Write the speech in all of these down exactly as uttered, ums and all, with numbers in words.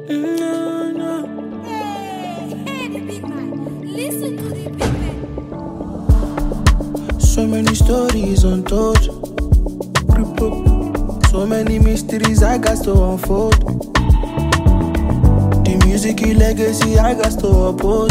Mm, no, no. Hey, hey, the big man. Listen to the big man. So many stories untold. Crypto. So many mysteries I got to unfold. The music legacy I got to uphold.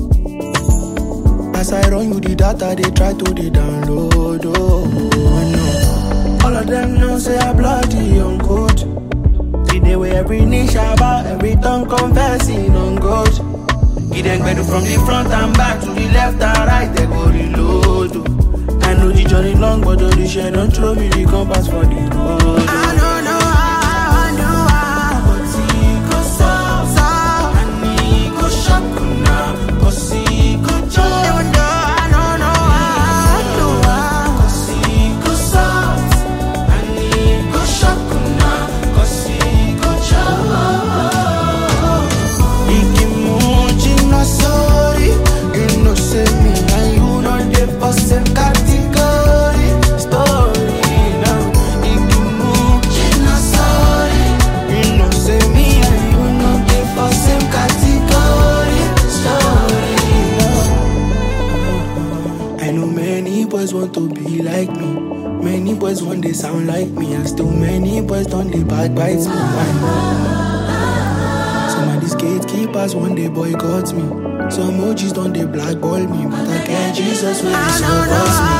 As I run you the data, they try to the download. Oh, no. All of them know say I bloody on code. See the way every niche about every tongue confessing on God. He then better from the front and back to the left and right, they go reload. Oh. I know the journey long, but all the share don't throw me the compass for the road. Oh. I don't know how, I know how, but he go so, so. And he go shock now, cause he go jump. Even though I don't know how, I know how, cause he go soft. And he go shock now, cause he go jump. Ikimuji no sorry, you know say me and you know the person category story now. Ikimuji no sorry, you know say me and you know the person category story now. I know many boys want to be like me. Many boys want they sound like me, and still many boys don't they backbite me. I know. Some of these gatekeepers one day boycott me. Some O Gs don't they blackball me, but I can't Jesus when he supports me.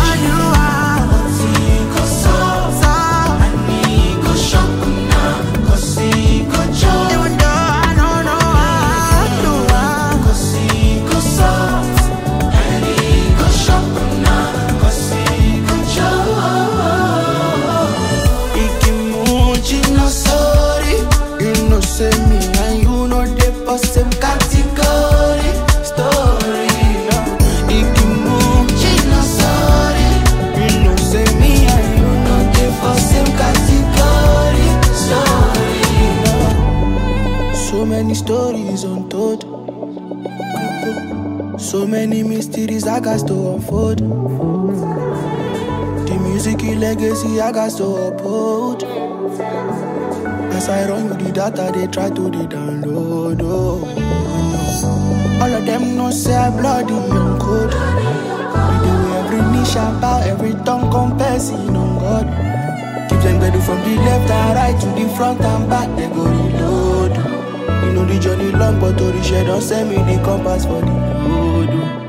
Say me and you know the same category story now. Ikimuji no sorry, you know say me and you know the same category story now. So many stories untold, so many mysteries I got to unfold. The music legacy I got to uphold. As I run with the data, they try to the download. Oh, no. All of them know say I bloody on code. We do every niche about every tongue confessing on God. Keep them ready from the left and right to the front and back, they go reload. You know the journey long, but to the share don't send me the compass for the road.